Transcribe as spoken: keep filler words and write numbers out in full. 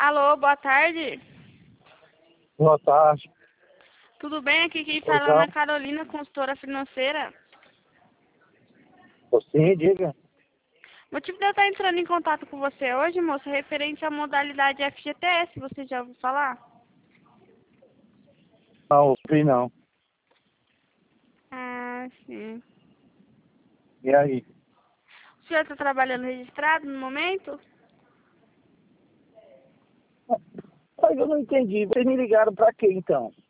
Alô, boa tarde. Boa tarde. Tudo bem? Aqui quem fala é Então, Ana Carolina, consultora financeira. sim, diga. O motivo de eu estar entrando em contato com você hoje, moça, é referente à modalidade F G T S. Você já ouviu falar? Não, ouvi não. Ah, sim. E aí? O senhor está trabalhando registrado no momento? Mas eu não entendi. Vocês me ligaram pra quê, então?